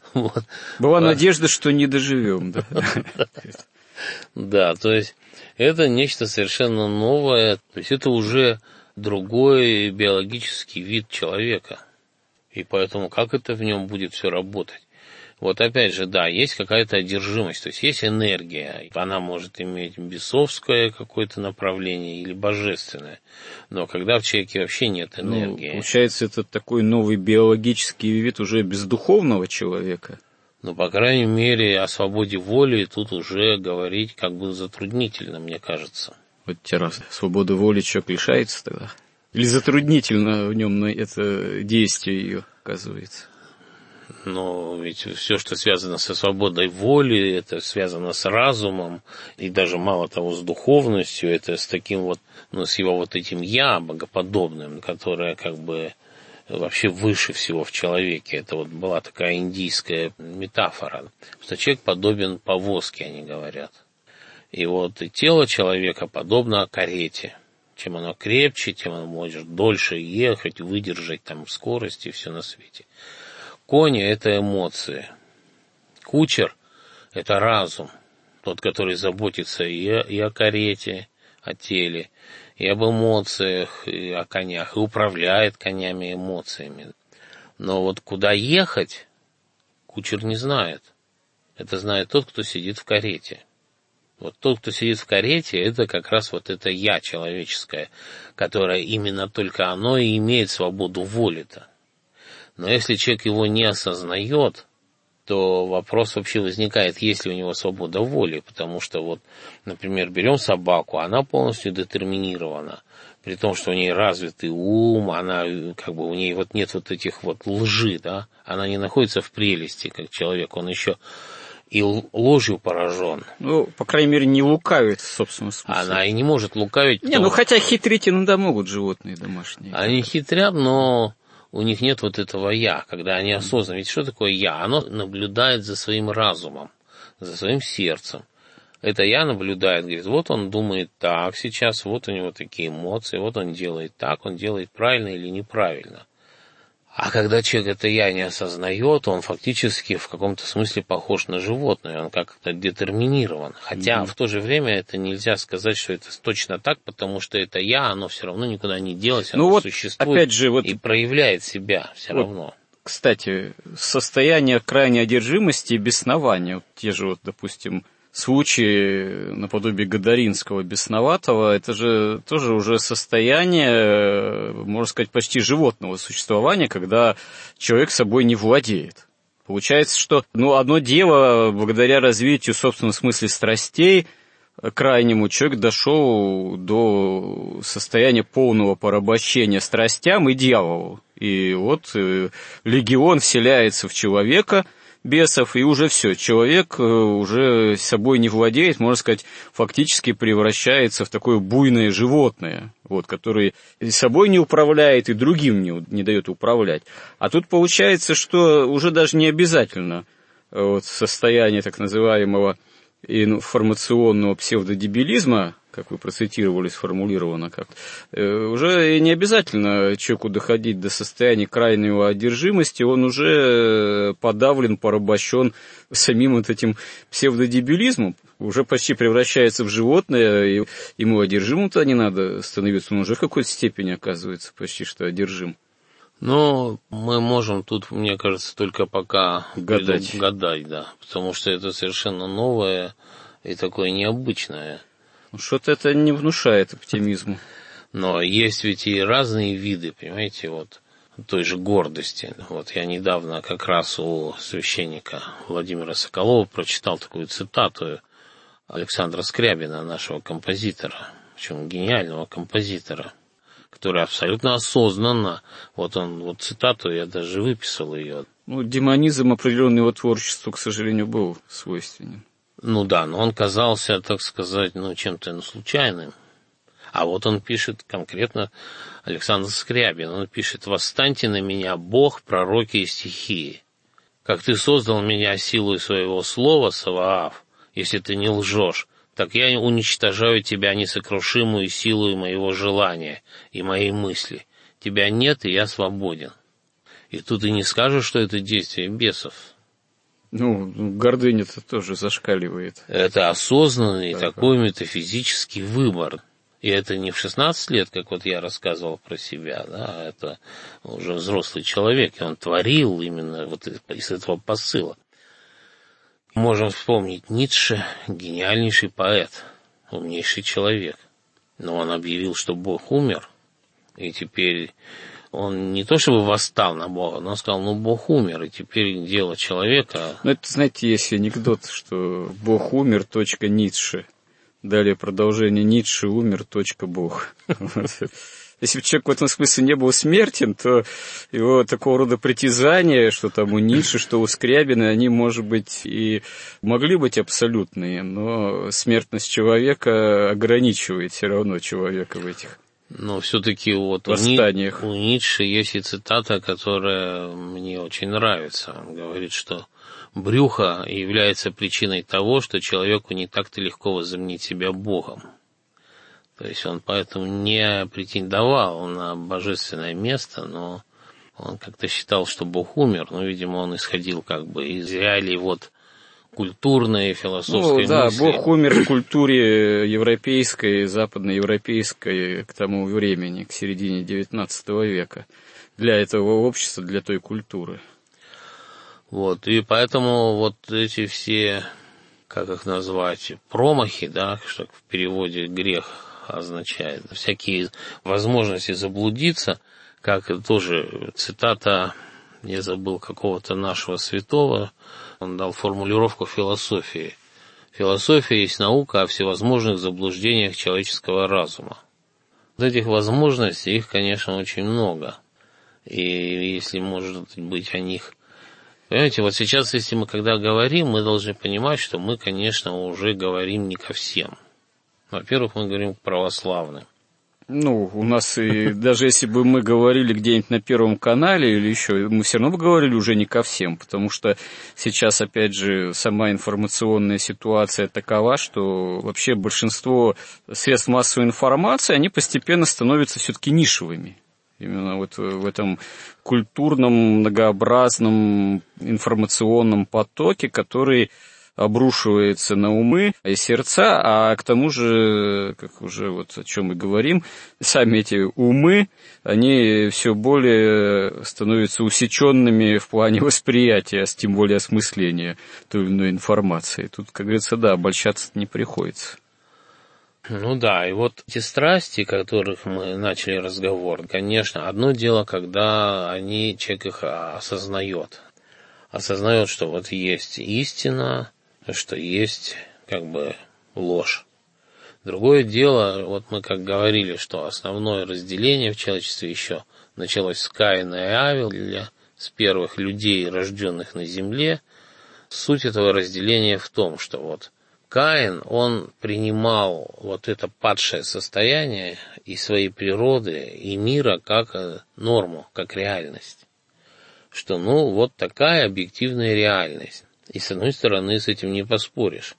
Была надежда, что не доживем. Да, то есть это нечто совершенно новое, то есть это уже другой биологический вид человека. И поэтому как это в нем будет все работать? Вот опять же, да, есть какая-то одержимость, то есть есть энергия. Она может иметь бесовское какое-то направление или божественное. Но когда в человеке вообще нет энергии... Ну, получается, это такой новый биологический вид уже бездуховного человека. Но, по крайней мере, о свободе воли тут уже говорить как бы затруднительно, мне кажется. Вот те раз свобода воли человек лишается тогда? Или затруднительно в нем это действие ее оказывается? Но ведь все, что связано со свободой воли, это связано с разумом, и даже мало того, с духовностью, это с таким вот, ну, с его вот этим «я» богоподобным, которое как бы вообще выше всего в человеке. Это вот была такая индийская метафора, что человек подобен повозке, они говорят. И вот и тело человека подобно карете. Чем оно крепче, тем оно может дольше ехать, выдержать там скорость и все на свете. Кони — это эмоции. Кучер — это разум, тот, который заботится и о, и о карете, о теле, и об эмоциях, и о конях, и управляет конями эмоциями. Но вот куда ехать, кучер не знает. Это знает тот, кто сидит в карете. Вот тот, кто сидит в карете, это как раз вот это «я» человеческое, которое именно только оно и имеет свободу воли-то. Но если человек его не осознает, то вопрос вообще возникает, есть ли у него свобода воли, потому что вот, например, берем собаку, она полностью детерминирована, при том, что у нее развитый ум, она как бы у нее вот нет вот этих вот лжи, да, она не находится в прелести, как человек, он еще и ложью поражен. Ну, по крайней мере, не лукавит в собственном смысле. Она и не может лукавить. Не, ну хотя хитрить иногда могут животные домашние. Они хитрят, но у них нет вот этого «я», когда они осознаны. Ведь что такое «я»? Оно наблюдает за своим разумом, за своим сердцем. Это «я» наблюдает, говорит, вот он думает так сейчас, вот у него такие эмоции, вот он делает так, он делает правильно или неправильно. А когда человек это «я» не осознает, он фактически в каком-то смысле похож на животное, он как-то детерминирован. Хотя mm-hmm. в то же время это нельзя сказать, что это точно так, потому что это «я», оно все равно никуда не делось, оно ну вот, существует опять же, вот, и проявляет себя все вот, равно. Кстати, состояние крайней одержимости и беснования, вот те же, вот, допустим, случаи наподобие Гадаринского, бесноватого, это же тоже уже состояние, можно сказать, почти животного существования, когда человек собой не владеет. Получается, что ну, одно дело, благодаря развитию, в собственном смысле, страстей, крайнему человек дошел до состояния полного порабощения страстям и дьяволу. И вот легион вселяется в человека, бесов, и уже все, человек уже собой не владеет, можно сказать, фактически превращается в такое буйное животное, вот, которое и собой не управляет, и другим не, не дает управлять. А тут получается, что уже даже не обязательно вот, состояние так называемого информационного псевдодебилизма, как вы процитировали, сформулировано как уже не обязательно человеку доходить до состояния крайней одержимости, он уже подавлен, порабощен самим вот этим псевдодебилизмом, уже почти превращается в животное, и ему одержимым-то не надо становиться, он уже в какой-то степени оказывается почти что одержим. Ну, мы можем тут, мне кажется, только пока гадать. гадать, да, потому что это совершенно новое и такое необычное. Что-то это не внушает оптимизму. Но есть ведь и разные виды, понимаете, вот той же гордости. Вот я недавно как раз у священника Владимира Соколова прочитал такую цитату Александра Скрябина, нашего композитора, причем гениального композитора, который абсолютно осознанно, вот он, вот цитату, я даже выписал ее. Ну, демонизм определенного творчеству, к сожалению, был свойственен. Ну да, но он казался, так сказать, ну, чем-то ну, случайным. А вот он пишет конкретно, Александр Скрябин, он пишет: «Восстаньте на меня, Бог, пророки и стихии. Как ты создал меня силой своего слова, Саваав, если ты не лжешь, так я уничтожаю тебя несокрушимую силой моего желания и моей мысли. Тебя нет, и я свободен». И тут и не скажешь, что это действие бесов. Ну, гордыня-то тоже зашкаливает. Это осознанный да, такой да. метафизический выбор. И это не в шестнадцать лет, как вот я рассказывал про себя, да, это уже взрослый человек, и он творил именно вот из этого посыла. Можем вспомнить Ницше, гениальнейший поэт, умнейший человек. Но он объявил, что Бог умер, и теперь Он не то чтобы восстал на Бога, но он сказал, ну, Бог умер, и теперь дело человека... Ну, это, знаете, есть анекдот, что Бог умер, точка, Ницше. Далее продолжение Ницше умер, точка, Бог. Если бы человек в этом смысле не был смертен, то его такого рода притязания, что там у Ницше, что у Скрябина, они, может быть, и могли быть абсолютные, но смертность человека ограничивает все равно человека в этих Но все-таки вот у, Ни... у Ницше есть и цитата, которая мне очень нравится. Он говорит, что брюхо является причиной того, что человеку не так-то легко возомнить себя Богом. То есть он поэтому не претендовал на божественное место, но он как-то считал, что Бог умер. Но, видимо, он исходил как бы из реалий вот культурной, философской ну, да, мысли. Бог умер в культуре европейской, западноевропейской к тому времени, к середине девятнадцатого века. Для этого общества, для той культуры. Вот, и поэтому вот эти все, как их назвать, промахи, да, что в переводе грех означает, всякие возможности заблудиться, как тоже цитата, я забыл, какого-то нашего святого, он дал формулировку философии. Философия есть наука о всевозможных заблуждениях человеческого разума. Вот этих возможностей, их, конечно, очень много. И если, может быть, о них... Понимаете, вот сейчас, если мы когда говорим, мы должны понимать, что мы, конечно, уже говорим не ко всем. Во-первых, мы говорим к православным. Ну, у нас, и даже если бы мы говорили где-нибудь на Первом канале или еще, мы все равно бы говорили уже не ко всем, потому что сейчас, опять же, сама информационная ситуация такова, что вообще большинство средств массовой информации, они постепенно становятся все-таки нишевыми. Именно вот в этом культурном, многообразном информационном потоке, который обрушивается на умы и сердца, а к тому же, как уже вот о чем мы говорим, сами эти умы, они все более становятся усеченными в плане восприятия, тем более осмысления той или иной информации. Тут, как говорится, да, обольщаться не приходится. Ну да, и вот эти страсти, о которых мы начали разговор, конечно, одно дело, когда они, человек их осознает. Осознает, что вот есть истина, что есть как бы ложь. Другое дело, вот мы как говорили, что основное разделение в человечестве еще началось с Каина и Авеля, с первых людей, рожденных на земле. Суть этого разделения в том, что вот Каин, он принимал вот это падшее состояние и своей природы, и мира как норму, как реальность. Что, ну, вот такая объективная реальность. И с одной стороны, с этим не поспоришь.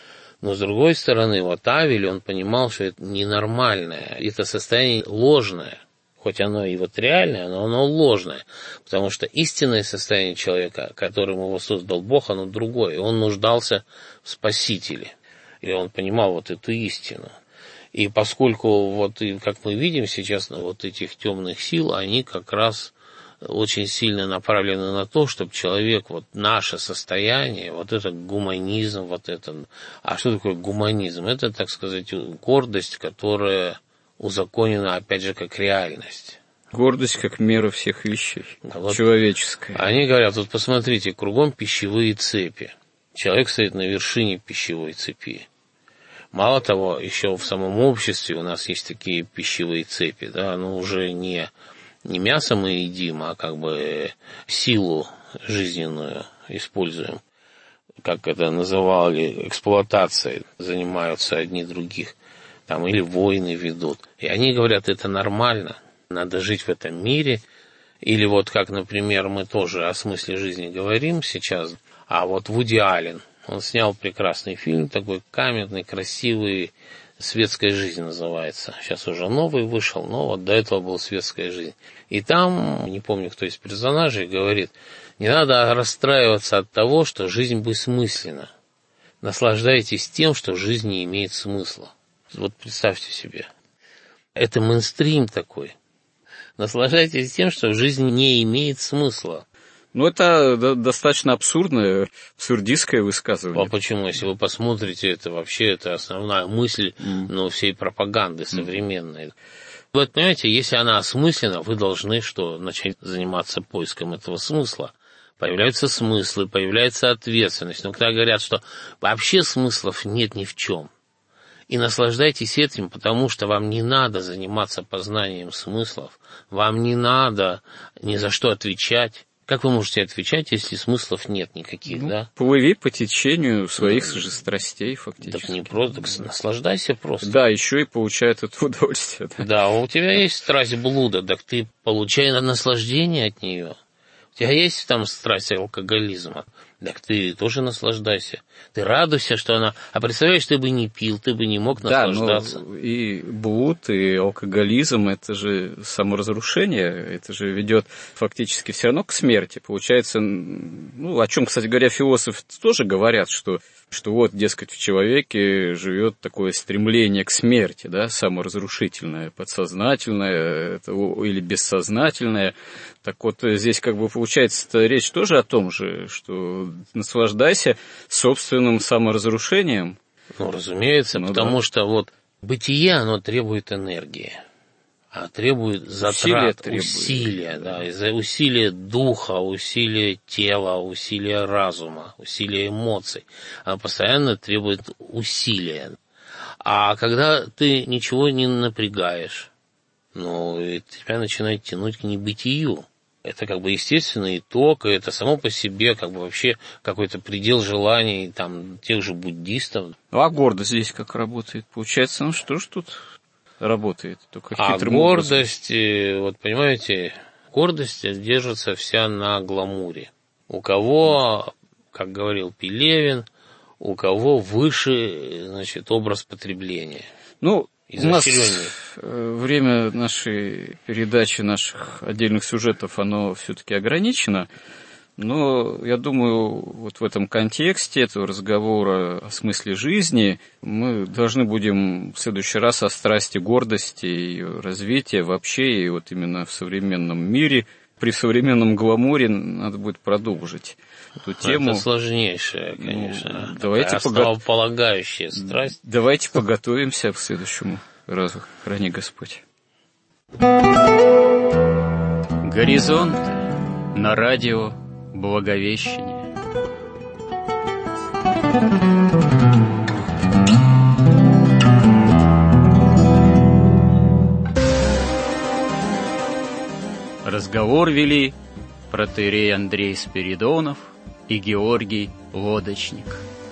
Но с другой стороны, вот Авель, он понимал, что это ненормальное, это состояние ложное. Хоть оно и вот реальное, но оно ложное. Потому что истинное состояние человека, которым его создал Бог, оно другое. И он нуждался в Спасителе. И он понимал вот эту истину. И поскольку, вот, и как мы видим сейчас, вот этих темных сил, они как раз очень сильно направлены на то, чтобы человек, вот наше состояние, вот это гуманизм, вот это... А что такое гуманизм? Это, так сказать, гордость, которая узаконена, опять же, как реальность. Гордость как мера всех вещей, вот человеческая. Они говорят, вот посмотрите, кругом пищевые цепи. Человек стоит на вершине пищевой цепи. Мало того, еще в самом обществе у нас есть такие пищевые цепи, да, но уже не... Не мясо мы едим, а как бы силу жизненную используем. Как это называли, эксплуатацией занимаются одни других. Там или войны ведут. И они говорят, это нормально, надо жить в этом мире. Или вот как, например, мы тоже о смысле жизни говорим сейчас. А вот Вуди Аллен, он снял прекрасный фильм, такой камерный, красивый, «Светская жизнь» называется. Сейчас уже новый вышел, но вот до этого был «Светская жизнь». И там, не помню, кто из персонажей, говорит, не надо расстраиваться от того, что жизнь бессмысленна. Наслаждайтесь тем, что жизнь не имеет смысла. Вот представьте себе. Это мейнстрим такой. Наслаждайтесь тем, что жизнь не имеет смысла. Ну, это достаточно абсурдное, абсурдистское высказывание. А почему? Если вы посмотрите, это вообще это основная мысль mm. ну, всей пропаганды современной. Вот, понимаете, если она осмыслена, вы должны что? Начать заниматься поиском этого смысла. Появляются смыслы, появляется ответственность. Но когда говорят, что вообще смыслов нет ни в чем, и наслаждайтесь этим, потому что вам не надо заниматься познанием смыслов, вам не надо ни за что отвечать. Как вы можете отвечать, если смыслов нет никаких, ну, да? Плыви по течению своих да. же страстей, фактически. Так не просто, так наслаждайся просто. Да, еще и получай это удовольствие. Да, да, у тебя есть страсть блуда, так ты получай наслаждение от нее. У тебя есть там страсть алкоголизма, так ты тоже наслаждайся. Ты радуйся, что она... А представляешь, ты бы не пил, ты бы не мог наслаждаться. Да, ну, и блуд, и алкоголизм, это же саморазрушение, это же ведет фактически все равно к смерти. Получается, ну, о чем, кстати говоря, философы тоже говорят, что, что вот, дескать, в человеке живет такое стремление к смерти, да, саморазрушительное, подсознательное это, или бессознательное. Так вот, здесь как бы получается речь тоже о том же, что наслаждайся собственным саморазрушением. Ну, разумеется, ну, потому да. что вот бытие, оно требует энергии, а требует затрат, усилия, усилия да, да. усилия духа, усилия тела, усилия разума, усилия эмоций. Оно постоянно требует усилия. А когда ты ничего не напрягаешь, ну, и тебя начинает тянуть к небытию. Это как бы естественный итог, и это само по себе как бы вообще какой-то предел желаний там тех же буддистов. А гордость здесь как работает? Получается, ну что ж тут работает? Только а гордость, образом. Вот понимаете, гордость держится вся на гламуре. У кого, как говорил Пелевин, у кого выше, значит, образ потребления. Ну, у нас время нашей передачи, наших отдельных сюжетов, оно все-таки ограничено, но я думаю, вот в этом контексте этого разговора о смысле жизни мы должны будем в следующий раз о страсти гордости и ее развития вообще, и вот именно в современном мире, при современном гламуре надо будет продолжить эту тему. Это сложнейшая, конечно, ну, давайте основополагающая пога... страсть. Давайте поготовимся к следующему разу. Храни Господь. Горизонт на радио Благовещение. Разговор вели протоиерей Андрей Спиридонов и Георгий Лодочник.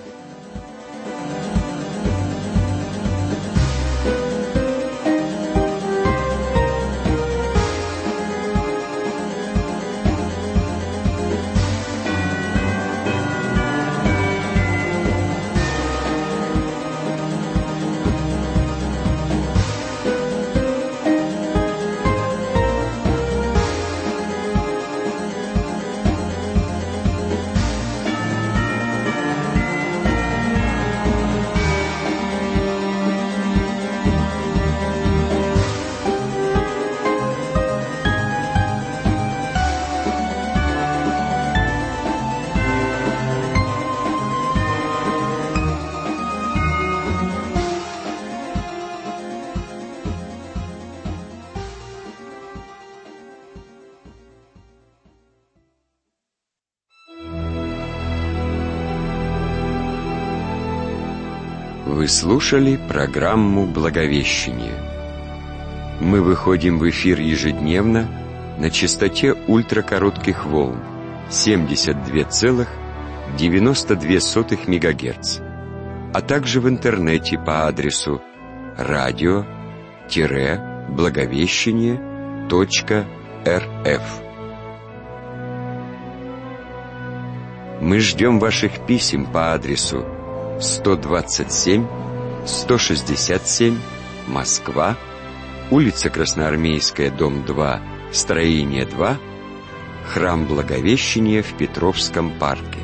Вы слушали программу «Благовещение». Мы выходим в эфир ежедневно на частоте ультракоротких волн семьдесят два целых девяносто две сотых мегагерц, а также в интернете по адресу радио благовещение точка эр эф. Мы ждем ваших писем по адресу сто двадцать семь сто шестьдесят семь, Москва, улица Красноармейская, дом два, строение два, храм Благовещения в Петровском парке.